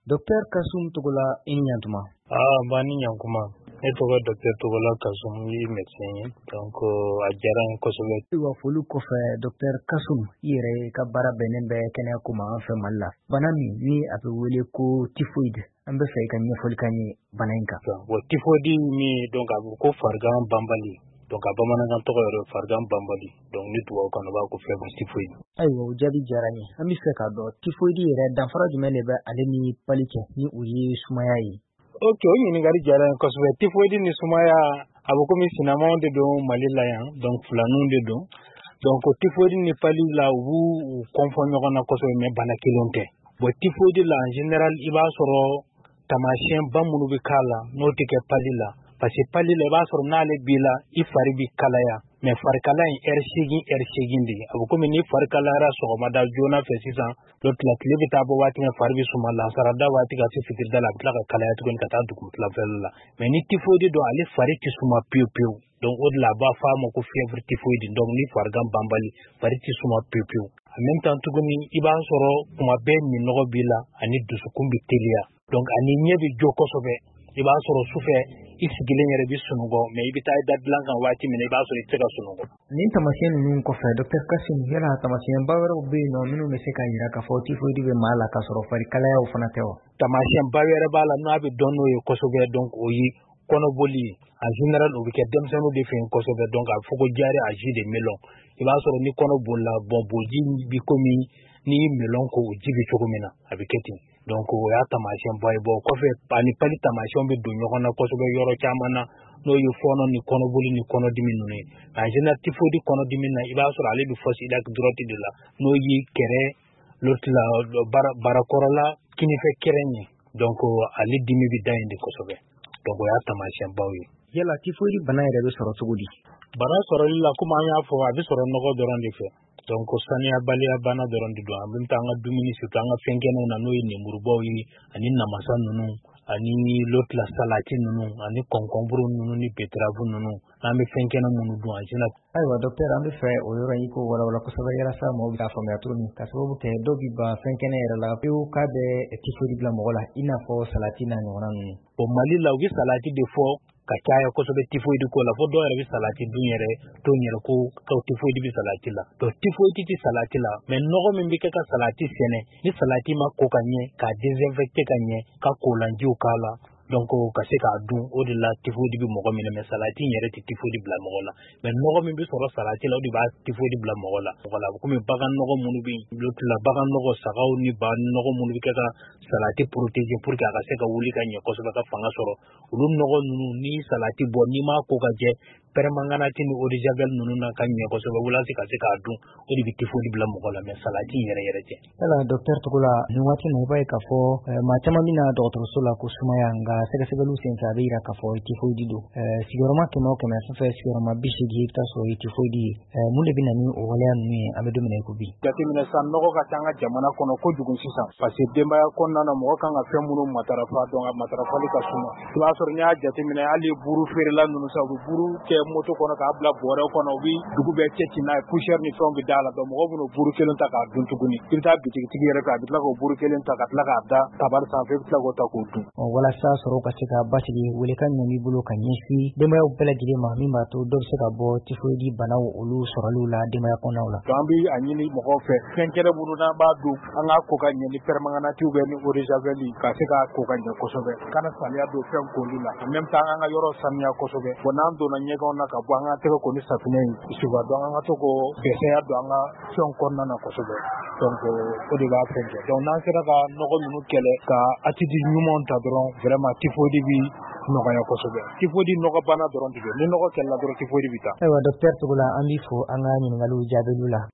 Dr Kasum Togola Inyantuma. Bani Yankuma. Etogo Dr Togola Kasum yi médecin donc a jaran kosole. Iwa fulu kofe Dr Kasum yere ka bara benen be kene kuma an fe malla. Banami ni abe wele ko typhoid. Ambe fe kan nyefol kany banenka. Bo typhoid ni donc abu ko fargan bambali. Donc abamana to yoro fargan bambali. Donc ni tuwa kono ba ko febu typhoid. Aywa jabi jarani. Ambi fe ka do typhoid yere dan fara jumene be aleni palike ni uyi sumayayi. Okay, oyi ni gari jaran kosole typhoid ni sumaya abu ko mi sinamon de don malila yan donc flanun de don. Donc typhoid ni pali la wu confond nyona kosole me bana kilonte. Bo typhoid la en général iba soro tamasien bamunu bi kala no tike pali la parce que pali la iba soro nale bila ifari bi kala ya me farkala en ershigin di abu ko ni farkala ra so ma da jona fe sisan lot la klibi tabo wati me farbi suma la sarada wati ga fitir dala bitla kala ya tukun kata dukum la fella me ni typhoid do ali fari ti suma piu donc od la ba fa mo ko fièvre typhoid donc ni fargan bambali fari ti suma piu en même temps tuguni iba soro kuma be ni nogo bila ani dusu kumbi telia donc ani nyebi joko sobe iba soro sufe isigilen yere bi sunugo me ibita dadlan kan wati me iba soro itega sunugo ni tamasien nun ko fe Dr Kassim yela tamasien bawero be no minu me se ka yira ka fo typhoid be mala ka soro fari kala ya ofana tewo tamasien bawere bala no abi donno yo kosobe donc oyi kono boli en général o bike demseno de fin kosobe donc a foko jare a jus de melon iba soro ni kono bolla bon boji bi komi ni melon ko jibi chogomena abiketi donc o ya tamasien boy bo ko fe pani pali tamasien be do nyokona kosobe yoro chamana no yu fono ni kono boli ni kono diminu ni en général typhoid kono dimina iba soro ale bi fosi dak drotti de la no yi kere lotla barakorola kini fe kerenye donc ali dimi bi dayinde kosobe donc ya tamasien bawi yala typhoid bana yere be soro tugudi bara soro la kuma ya fo abi soro nogo doron de fe donc sania balia bana doron di do ambim tanga dumini su tanga fenkene na no ni murbo yi ani namasa nunu ani lot la salati nunu ani konkomburu nunu ni betravu nunu ambe fenkene munu do ajina aywa docteur ambe fe o yoro yiko wala ko sabe yara sa mo ta fami atuni ka sababu te dogi ba fenkene yara la pe ka be typhoid bla mo wala ina fo salati na ngona o mali la wi salati de fo ka kaya ko sobe typhoid ko la fo do yara salati dunyere to nyere ko typhoid bi salati la to typhoid ti salati la mais nogo min bi ka salati sene ni salati ma ko kanye ka désinfecter kanye ka ko lanji o kala donc ka se ka dun o de la typhoid bi mogo min mais salati nyere ti typhoid bla mogo la mais nogo min bi soro salati la o di ba typhoid bla mogo la wala ko mi bagan nogo munu bi lotula bagan nogo sagaw ni ba nogo munu bi ka salati protéger pour ka se ka wuli kanye ko so ka fanga soro ulu nogo nunu ni salati bo ni ma ko ka je permangana tini eau de javel nunu na kanye ko so wala se ka dun o di bi typhoid bla mogo la mais salati yere je ala docteur Togola ni wati no bay ka fo ma chama mina docteur sola ko sumaya nga sega lu sen sabira ka fo typhoid do sigurama ke mo ke ma fa sigurama bisi gi ta so typhoid munde bina ni o wala ni abedo mena ko bi gati mina san nogo ka tanga jamana kono ko jugun sisan parce que demba ya konna na mo kan ga femunu matarafa don matarafa li ka suma tuwa sor nya jati mina ali buru fere la nunu sa buru ke moto kono ka abla bore kono bi dugu be ceci na pusher ni fon bi dala do mo buno buru kelen ta ka dun tuguni kirta biti tigi yere ka bitla ko buru kelen ta ka tla ka da tabar sa fe bitla ko ta ko dun wala sa soro ka se ka basigi wele kan ni bulo kan yesi demba ya bela gire ma mi ma to do se ka bo typhoid banawo olu soralu la demba ya kona wala gambi anyini mo ko fe ken kere buru na ba du anga ko kan ni permangana ti ube ni ori javeli ka se ka ko kan ko sobe kana salia do fe ko lula en même temps anga yoro samia ko sobe bonan do na nyega na ka banga te ko ni satune isuba do anga to ko bese ya do anga tion konna na ko sobe donc o de ba fenje donc nan sera ka nogo minu kele ka atidi nyumon ta doron vraiment typhoid bi nogo ya ko sobe typhoid nogo bana doron ni nogo kella doron typhoid bi ta aywa docteur Togola andi fo anga ni ngalu jabelula